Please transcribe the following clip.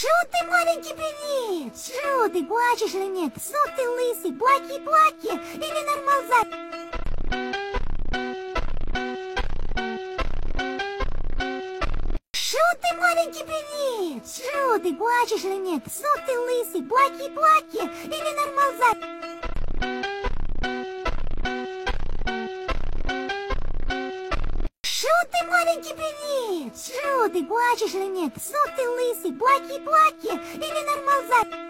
Шо ты, маленький привет? Шо ты, плачешь или нет? Сок ты лысый, плаки-плаки, или нормалзай? Шо ты, маленький привет? Шо ты, плачешь или нет? Сок ты лысый, плаки-плаки, или нормалзай? Шо ты, маленький привет? Шо ты, плачешь или нет? Сок ты лысый, плаки-плаки, или нормалзай?